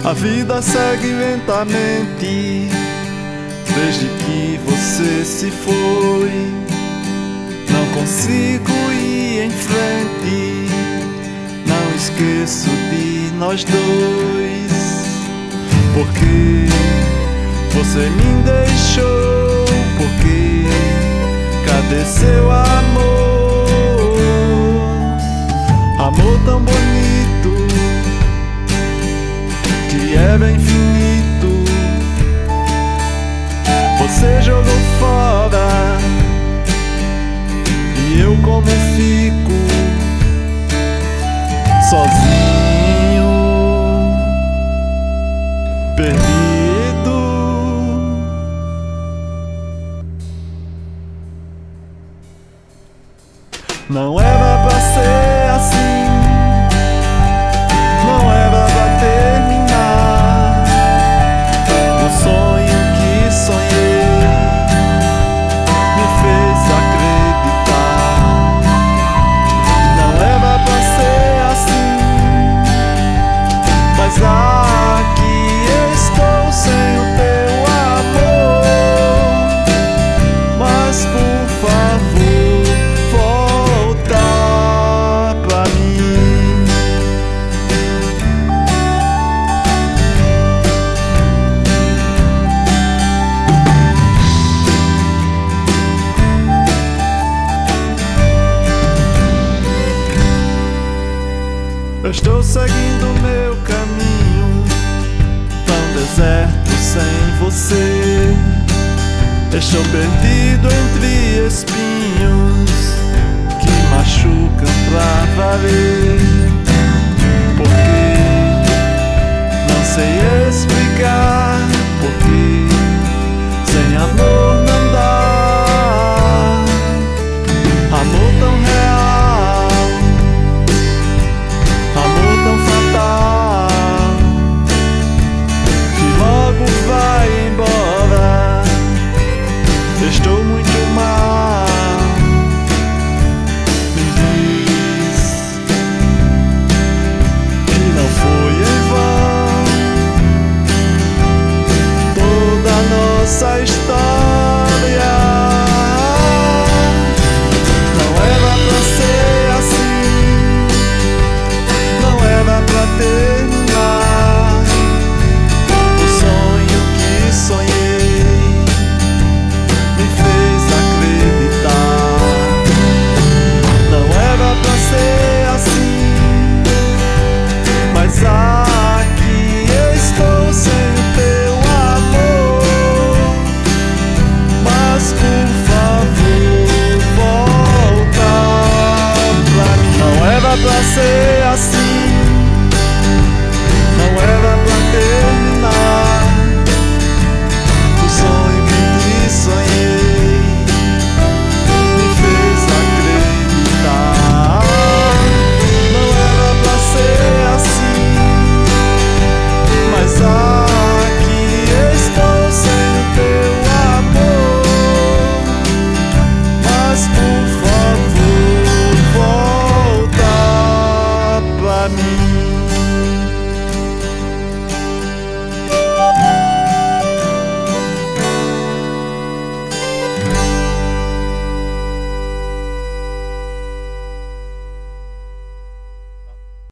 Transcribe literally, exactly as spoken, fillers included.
A vida segue lentamente desde que você se foi. Não consigo ir em frente, não esqueço de nós dois. Porque você me deixou, porque cadê seu amor? Amor tão bonito, que era infinito, você jogou fora. E eu como fico sozinho, perdido. Não era pra ser assim, não era pra terminar. O sonho que sonhei me fez acreditar. Não era pra ser assim, mas aqui estou sem o teu amor. Mas por favor, volta pra mim. Eu estou seguindo meu caminho, tão deserto sem você. Estou perdido entre espinhos que machucam pra valer. Porque não sei explicar, porque sem amor não dá. Amor tão real, amor tão fatal, que logo vai embora. Estou muito mal. Me diz que não foi em vão toda a nossa história. Não era pra ser assim, não era pra terminar. O sonho que sonhei me fez acreditar. Não era pra ser assim, mas aqui estou sem o teu amor. Mas por favor, volta pra mim. Não era pra ser assim, não era pra terminar. O sonho que sonhei me fez acreditar. Não era pra ser assim, mas aqui estou sem o teu amor. Mas por favor, volta pra mim.